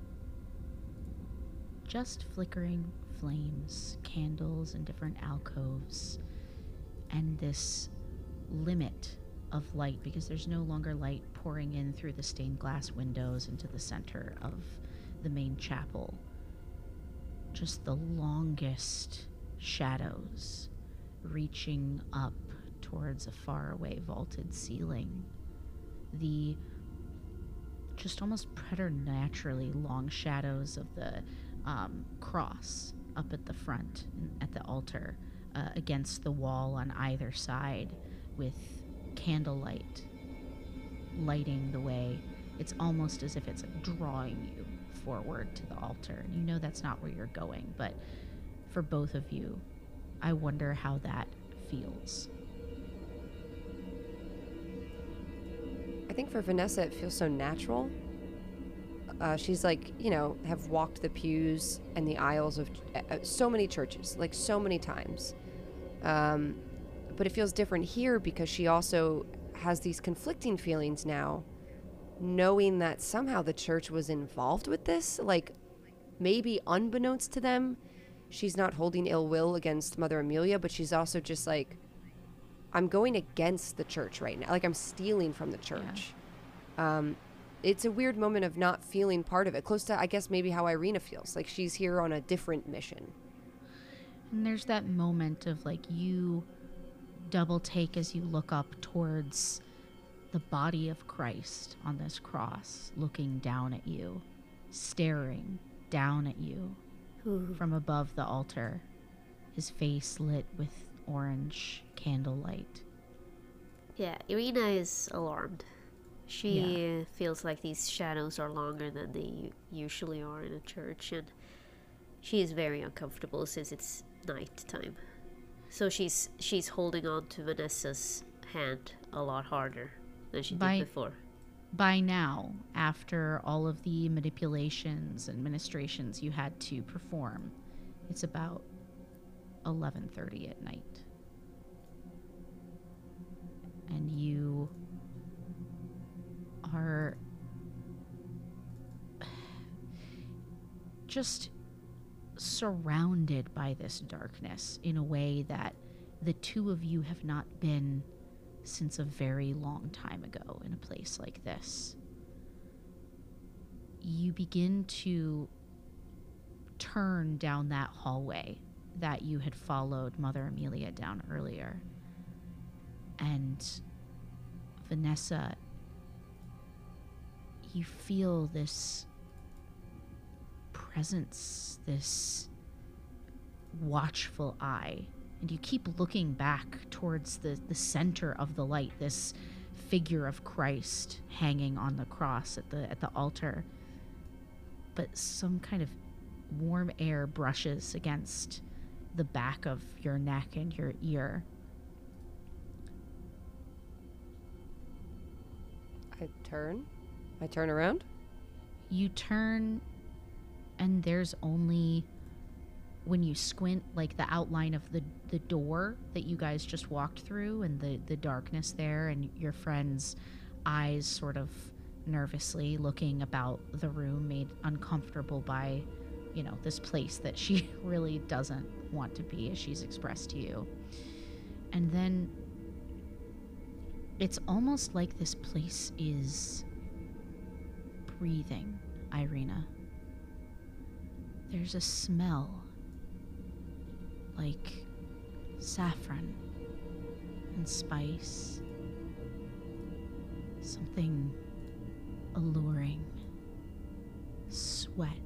Just flickering flames, candles in different alcoves, and this limit of light, because there's no longer light pouring in through the stained glass windows into the center of the main chapel. Just the longest shadows reaching up towards a faraway vaulted ceiling. The just almost preternaturally long shadows of the um, cross up at the front, at the altar, uh, against the wall on either side, with candlelight lighting the way. It's almost as if it's drawing you forward to the altar. And you know that's not where you're going, but for both of you, I wonder how that feels. I think for Vanessa, it feels so natural. Uh, she's like, you know, have walked the pews and the aisles of uh, so many churches, like so many times. Um, but it feels different here because she also has these conflicting feelings now, knowing that somehow the church was involved with this. Like, maybe unbeknownst to them, she's not holding ill will against Mother Amelia, but she's also just like, I'm going against the church right now. Like, I'm stealing from the church. Yeah. Um, it's a weird moment of not feeling part of it. Close to, I guess, maybe how Irina feels. Like, she's here on a different mission. And there's that moment of, like, you double take as you look up towards the body of Christ on this cross, looking down at you, staring down at you Ooh. From above the altar, his face lit with orange candlelight. Yeah, Irina is alarmed. She yeah. feels like these shadows are longer than they u- usually are in a church, and she is very uncomfortable since it's night time. So she's she's holding on to Vanessa's hand a lot harder than she by, did before. By now, after all of the manipulations and ministrations you had to perform, it's about eleven thirty at night. And you are just surrounded by this darkness in a way that the two of you have not been since a very long time ago in a place like this. You begin to turn down that hallway that you had followed Mother Amelia down earlier. And Vanessa, you feel this presence, this watchful eye, and you keep looking back towards the, the center of the light, this figure of Christ hanging on the cross at the at the altar. But some kind of warm air brushes against the back of your neck and your ear. I turn. I turn around. You turn, and there's only, when you squint, like the outline of the, the door that you guys just walked through, and the, the darkness there, and your friend's eyes sort of nervously looking about the room, made uncomfortable by, you know, this place that she really doesn't want to be, as she's expressed to you. And then it's almost like this place is breathing, Irina. There's a smell like saffron and spice, something alluring, sweat.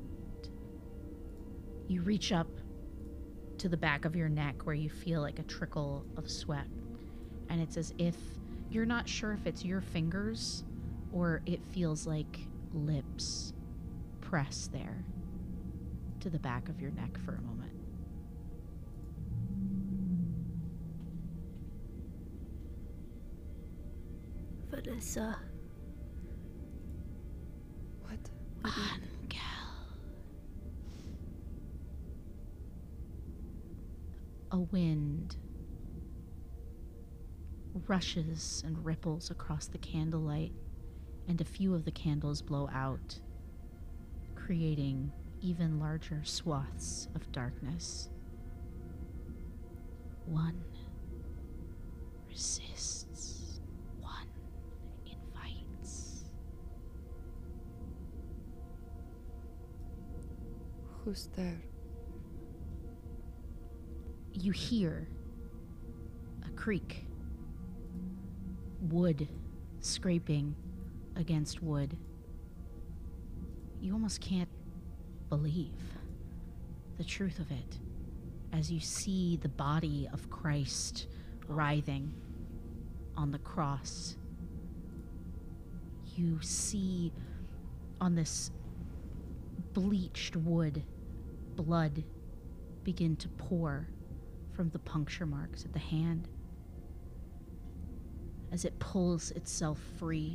You reach up to the back of your neck where you feel like a trickle of sweat, and it's as if you're not sure if it's your fingers or it feels like lips press there to the back of your neck for a moment. Vanessa. What? a wind rushes and ripples across the candlelight, and a few of the candles blow out, creating even larger swaths of darkness. One resists, one invites. Who's there? You hear a creak, wood scraping against wood. You almost can't believe the truth of it as you see the body of Christ writhing on the cross. You see on this bleached wood blood begin to pour from the puncture marks at the hand as it pulls itself free.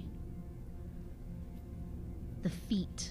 The feet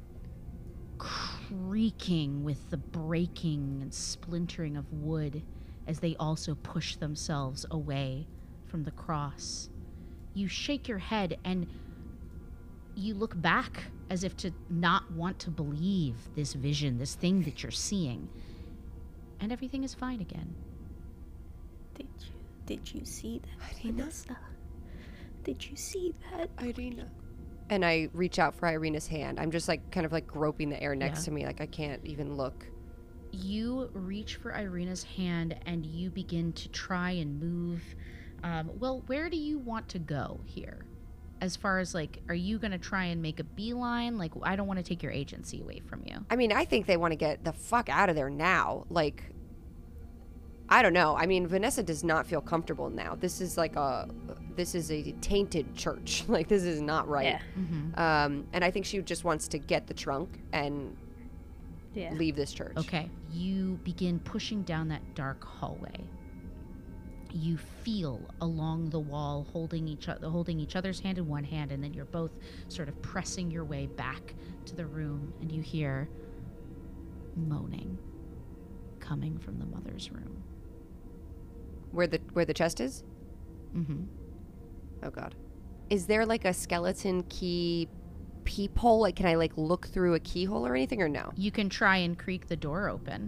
creaking with the breaking and splintering of wood as they also push themselves away from the cross. You shake your head and you look back as if to not want to believe this vision, this thing that you're seeing. And everything is fine again. Did you did you see that, Irina? Vanessa? Did you see that? Irina. And I reach out for Irina's hand. I'm just like kind of like groping the air next Yeah. to me, like I can't even look. You reach for Irina's hand and you begin to try and move. Um, well, where do you want to go here? As far as like, are you going to try and make a beeline? Like, I don't want to take your agency away from you. I mean, I think they want to get the fuck out of there now. Like, I don't know. I mean, Vanessa does not feel comfortable now. This is like a, this is a tainted church. Like, this is not right. Yeah. Mm-hmm. Um, and I think she just wants to get the trunk and Yeah. leave this church. Okay. You begin pushing down that dark hallway. You feel along the wall, holding each other, holding each other's hand in one hand, and then you're both sort of pressing your way back to the room, and you hear moaning coming from the mother's room. Where the where the chest is? Mm-hmm. Oh God. Is there like a skeleton key peephole? Like, can I like look through a keyhole or anything, or no? You can try and creak the door open.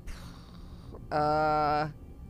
Uh.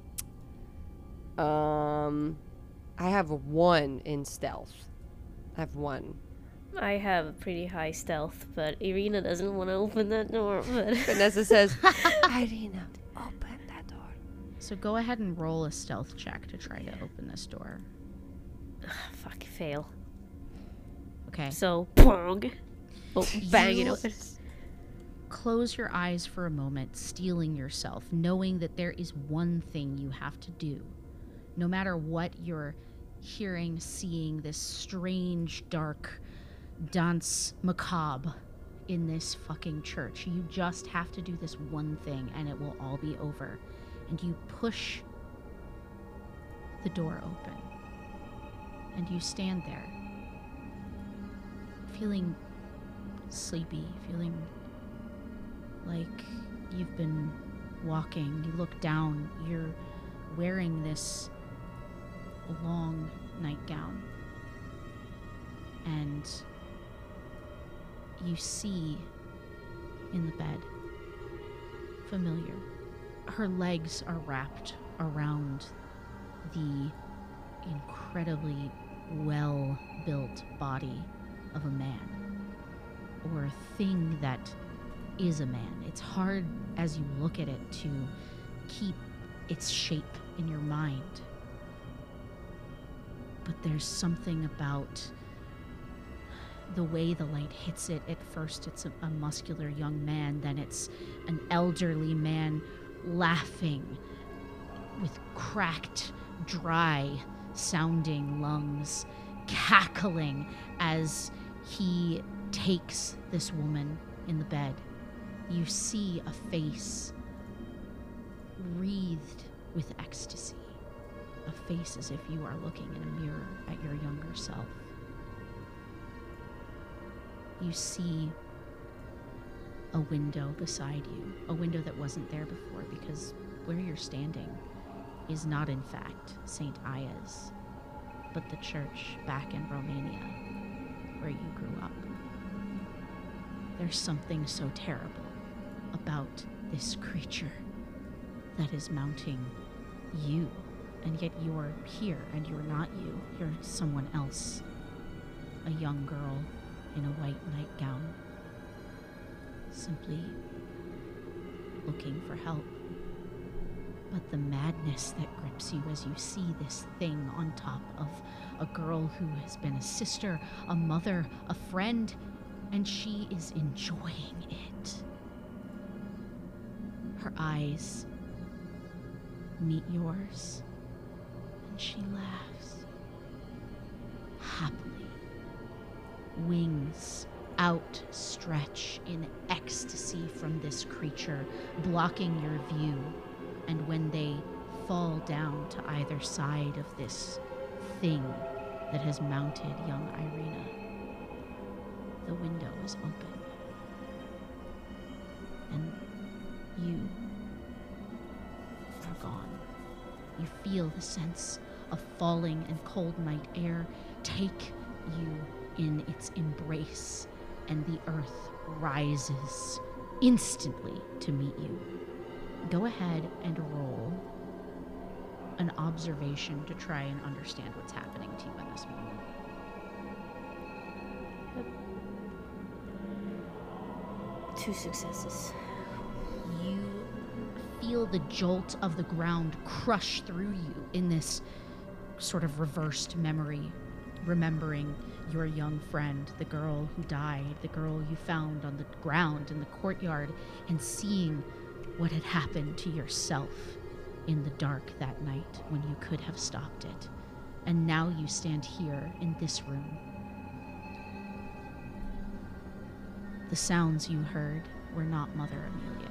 Um. I have one in stealth. I have one. I have pretty high stealth, but Irina doesn't want to open that door. But Vanessa says, Irina, open that door. So go ahead and roll a stealth check to try to open this door. fuck, fail. Okay. So, pong. Oh, bang it You- open. Close your eyes for a moment, steeling yourself, knowing that there is one thing you have to do. No matter what you're hearing, seeing, this strange, dark dance macabre in this fucking church. You just have to do this one thing and it will all be over. And you push the door open. And you stand there, feeling sleepy, feeling like you've been walking. You look down, you're wearing this long nightgown, and you see in the bed, familiar, her legs are wrapped around the incredibly well-built body of a man, or a thing that is a man. It's hard as you look at it to keep its shape in your mind. But there's something about the way the light hits it. At first it's a, a muscular young man, then it's an elderly man laughing with cracked, dry sounding lungs, cackling as he takes this woman in the bed. You see a face wreathed with ecstasy, a face as if you are looking in a mirror at your younger self. You see a window beside you, a window that wasn't there before because where you're standing is not in fact Saint Aya's, but the church back in Romania where you grew up. There's something so terrible about this creature that is mounting you, and yet you're here and you're not you. You're someone else. A young girl in a white nightgown, simply looking for help. But the madness that grips you as you see this thing on top of a girl who has been a sister, a mother, a friend, and she is enjoying it. Her eyes meet yours, and she laughs happily. Wings outstretch in ecstasy from this creature, blocking your view. And when they fall down to either side of this thing that has mounted young Irina, the window is open. And you are gone. You feel the sense of falling and cold night air take you in its embrace, and the earth rises instantly to meet you. Go ahead and roll an observation to try and understand what's happening to you in this moment. Two successes. You feel the jolt of the ground crush through you in this sort of reversed memory, remembering your young friend, the girl who died, the girl you found on the ground in the courtyard, and seeing what had happened to yourself in the dark that night when you could have stopped it. And now you stand here in this room. The sounds you heard were not Mother Amelia.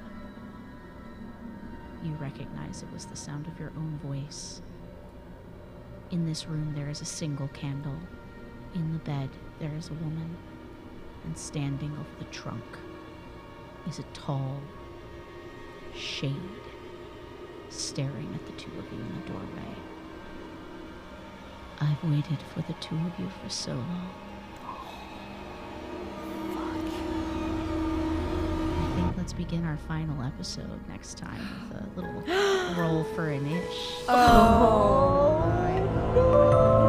You recognize it was the sound of your own voice. In this room there is a single candle. In the bed there is a woman. And standing over the trunk is a tall shade staring at the two of you in the doorway. I've waited for the two of you for so long. I think let's begin our final episode next time with a little roll for an ish. Oh, my God.